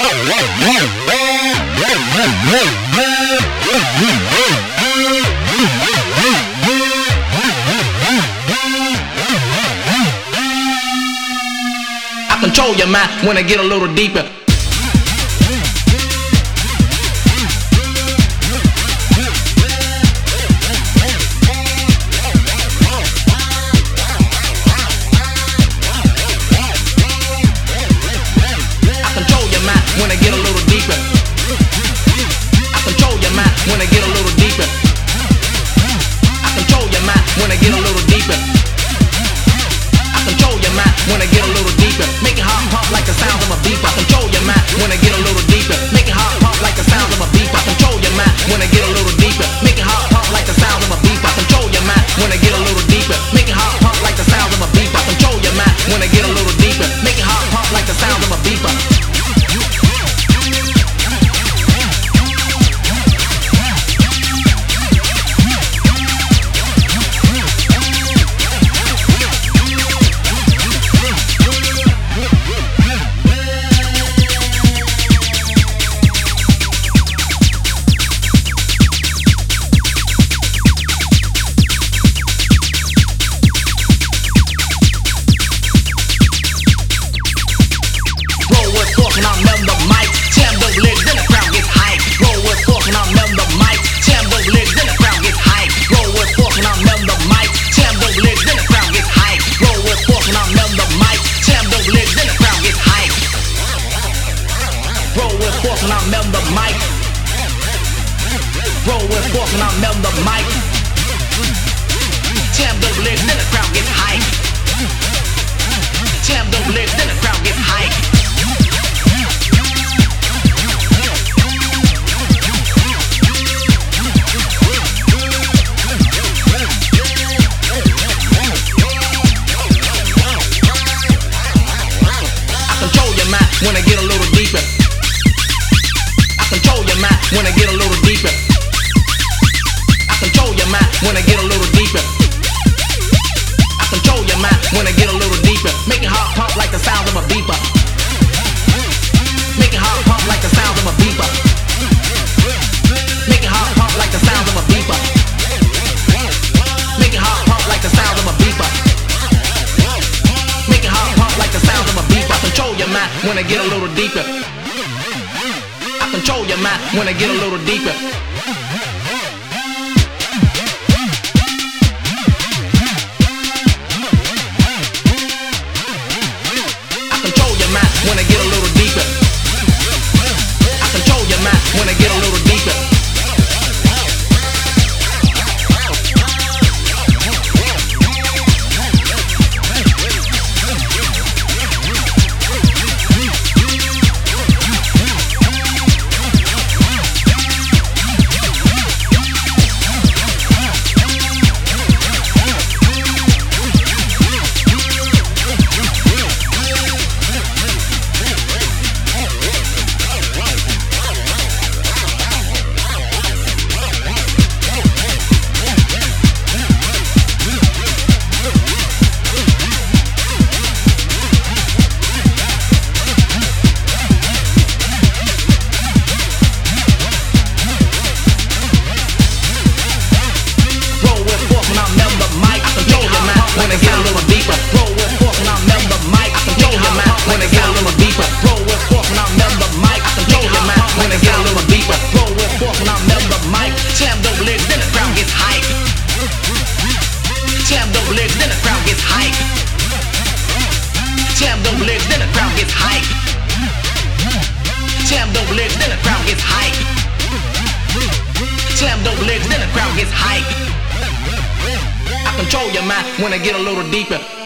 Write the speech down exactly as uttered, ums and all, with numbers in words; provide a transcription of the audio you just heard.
I control your mind when I get a little deeper. When I get a little deeper, I control your mind. When I get a little deeper, I control your mind. When I get a little deeper, I control your mind. When I get a little deeper, make it heart pump like the sound of a beep. I control your mind. When I get a little deeper, make it heart pump like the sound of a beep. I control your mind. When I get a little deeper, make it heart pump like the sound of a beep. I control your mind. When I get a little deeper, make it heart pump like the sound of a beep. I control your mind. When I get a little deeper, make it heart pump like the sound of a beep. And I'm melting the mic. Roll with force and I'm melting the mic. Jam those legs, then the crowd gets hype. Jam those legs, then the crowd gets hype. I control your mind when I get a little deeper. Control your mind when I get a little deeper. I control your mind when I get a little deeper. I control your mind when I get a little deeper. Make it heart pump like the sound of a beeper. Make it heart pump like the sound of a beeper. Make it heart pump like the sound of a beeper. Make it heart pump like the sound of a beeper. Make it heart pump like the sound of a beeper. I control your mind when I get a little deeper. I control your mind when I get a little deeper. I control your mind when I get a little deeper. I control your mind when I get a little deeper. When I get a little deeper, roll with force and I'm melting the mic. I control your mind when I get a little deeper. Roll with force and I'm melting the mic. I control your mind when I get a little deeper. Roll with force and I'm melting the mic. Jam those legs, then the crowd gets hype. Jam those legs, then the crowd gets hype. Jam those legs, then the crowd gets hype. Jam those legs, then the crowd gets hype. Jam those legs, then the crowd gets hype. I control your mind when I get a little deeper.